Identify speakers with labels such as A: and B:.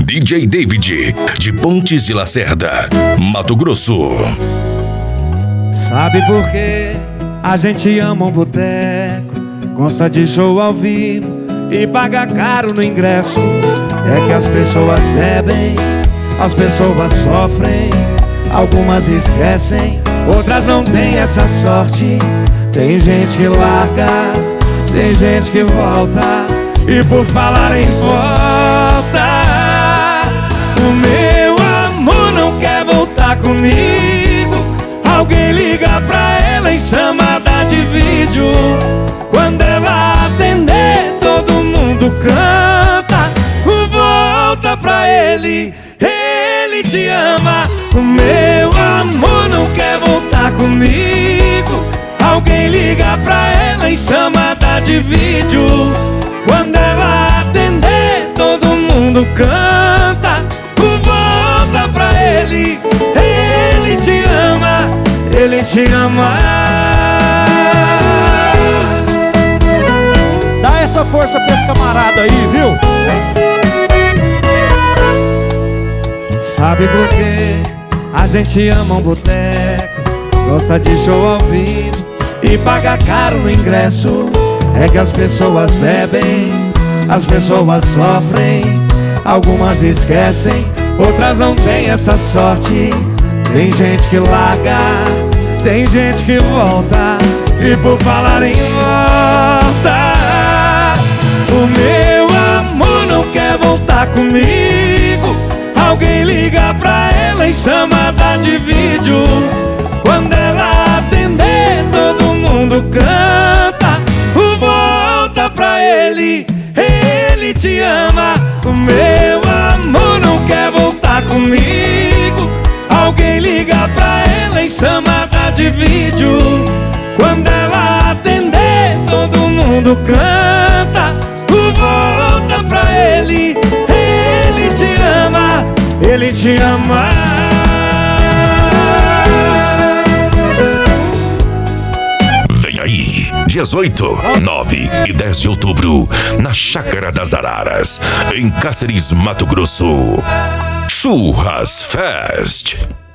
A: DJ David, de Pontes de Lacerda, Mato Grosso.
B: Sabe por quê? A gente ama um boteco, gosta de show ao vivo e paga caro no ingresso. É que as pessoas bebem, as pessoas sofrem, algumas esquecem, outras não têm essa sorte. Tem gente que larga, tem gente que volta. E por falar em volta, o meu amor não quer voltar comigo. Alguém liga pra ela em chamada de vídeo. Quando ela atender, todo mundo canta. Volta pra ele, ele te ama. O meu amor não quer voltar comigo. Alguém liga pra ela em chamada de vídeo. Quando ela atender, todo mundo canta. Volta pra ele, ele te ama, ele te ama.
C: Dá essa força pra esse camarada aí, viu?
B: Sabe por quê? A gente ama um boteco, gosta de show ao vivo e paga caro no ingresso. É que as pessoas bebem, as pessoas sofrem, algumas esquecem, outras não têm essa sorte. Tem gente que larga, tem gente que volta. E por falar em volta, o meu amor não quer voltar comigo. Alguém liga pra ela em chamada de vídeo. Quando ela atender, todo mundo canta. Volta pra ele, ele te ama. O meu amor não quer voltar comigo. Alguém liga pra ela em chamada de vídeo. Quando ela atender, todo mundo canta. Volta pra ele, ele te ama, ele te ama.
A: Vem aí, dias 8, 9 e 10 de outubro, na Chácara das Araras, em Cáceres, Mato Grosso. Churras Fest.